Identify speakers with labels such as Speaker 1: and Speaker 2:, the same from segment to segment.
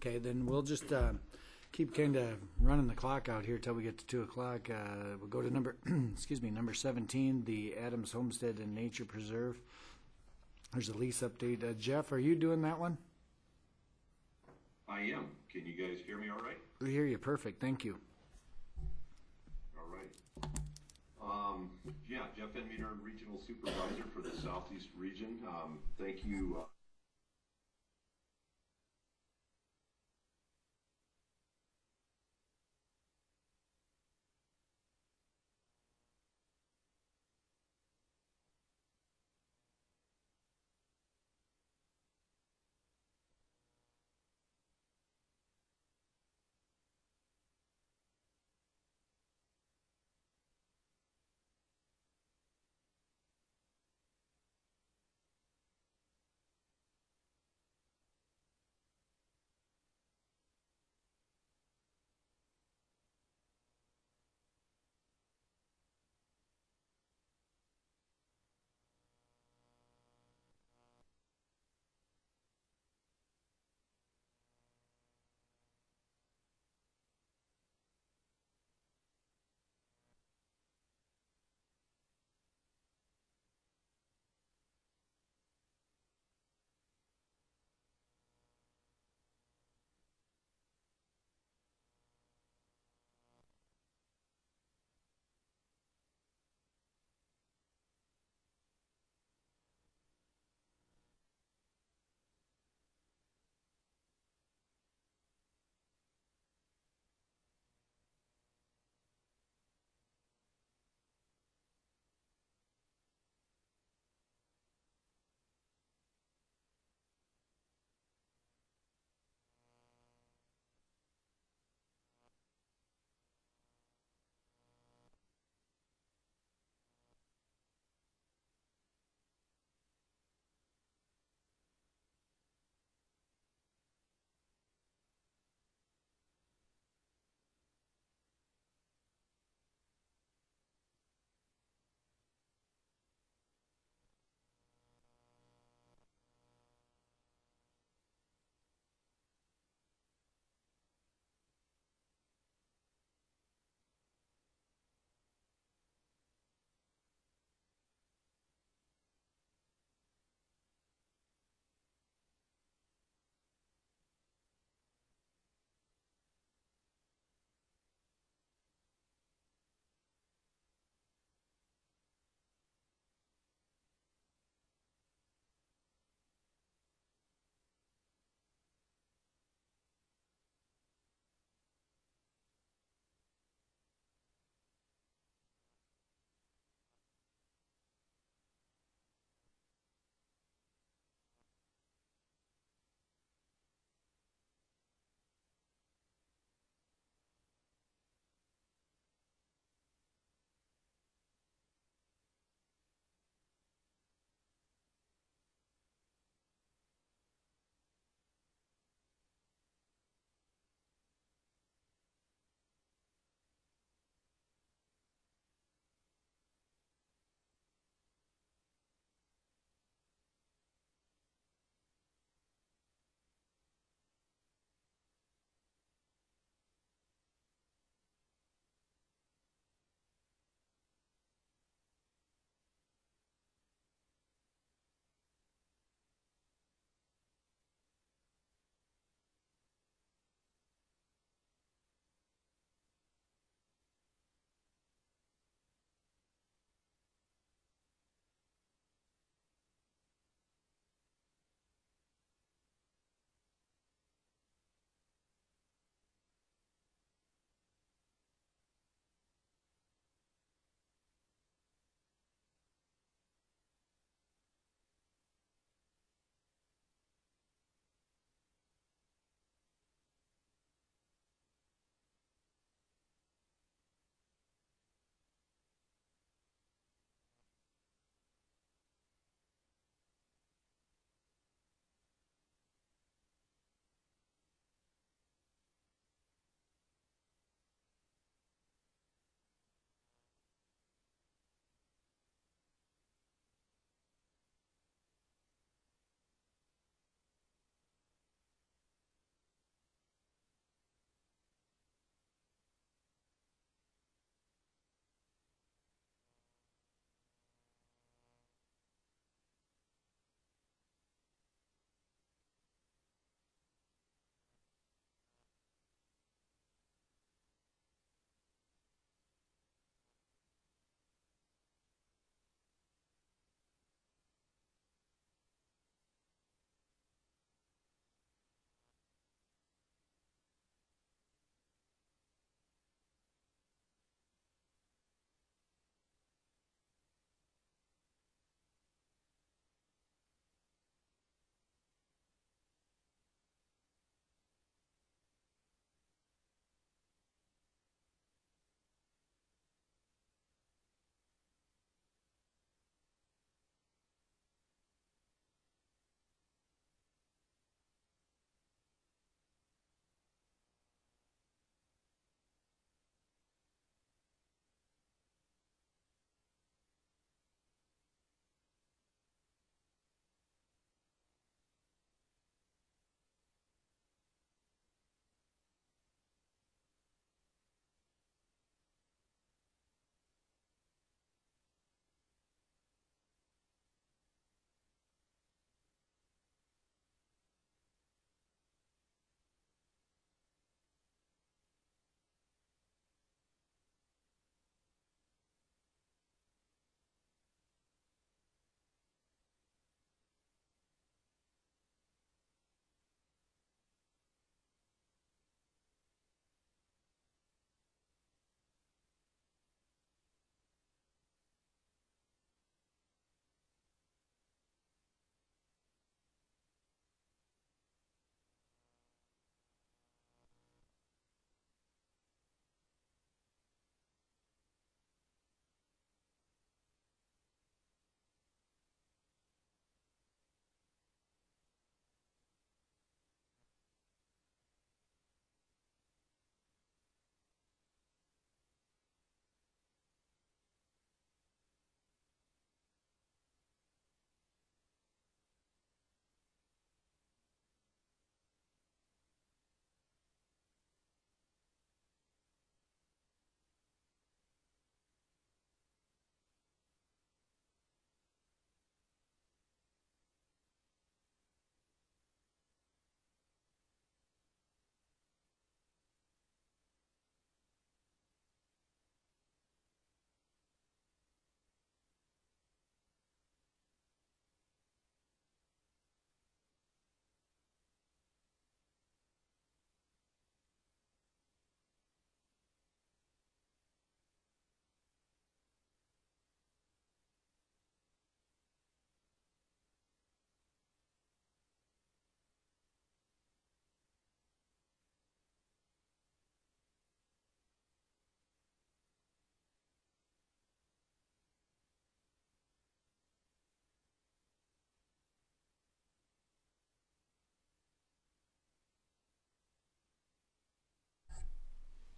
Speaker 1: Okay, then we'll just keep kind of running the clock out here till we get to 2 o'clock. We'll go to number, excuse me, number 17, the Adams Homestead and Nature Preserve. There's a lease update. Jeff, are you doing that one?
Speaker 2: I am. Can you guys hear me all right?
Speaker 1: We hear you perfect. Thank you.
Speaker 2: All right. Yeah, Jeff Enmeter, Regional Supervisor for the Southeast Region. Thank you.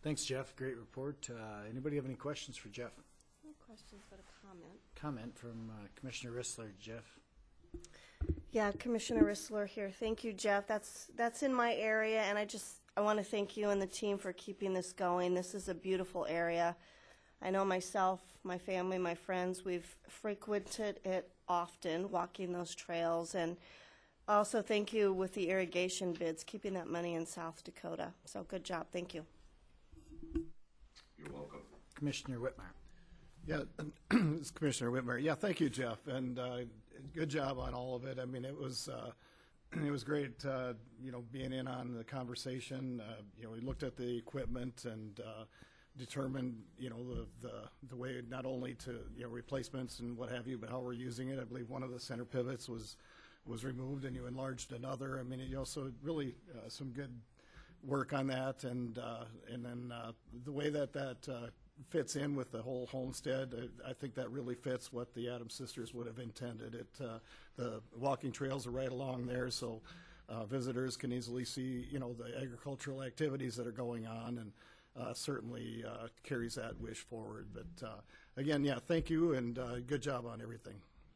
Speaker 1: Thanks, Jeff. Great report. Anybody have any questions for Jeff?
Speaker 3: No questions, but a comment.
Speaker 1: Comment from Commissioner Rissler. Jeff?
Speaker 3: Yeah, Commissioner Rissler here. Thank you, Jeff. That's in my area, and I want to thank you and the team for keeping this going. This is a beautiful area. I know myself, my family, my friends, we've frequented it often, walking those trails, and also thank you with the irrigation bids, keeping that money in South Dakota. So good job. Thank you.
Speaker 2: You're welcome.
Speaker 1: Commissioner Whitmer?
Speaker 4: Yeah, it's Commissioner Whitmer. Yeah, thank you, Jeff, and good job on all of it. I mean, it was great, being in on the conversation. We looked at the equipment and determined, the way not only to replacements and what have you, but how we're using it. I believe one of the center pivots was removed, and you enlarged another. I mean, so really some good work on that, and then the way that fits in with the whole homestead, I think that really fits what the Adams sisters would have intended. The walking trails are right along there, so visitors can easily see, the agricultural activities that are going on, and certainly carries that wish forward. But again, yeah, thank you, and good job on everything.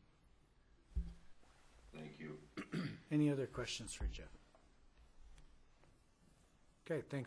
Speaker 2: Thank you.
Speaker 1: Any other questions for Jeff? Okay, thanks.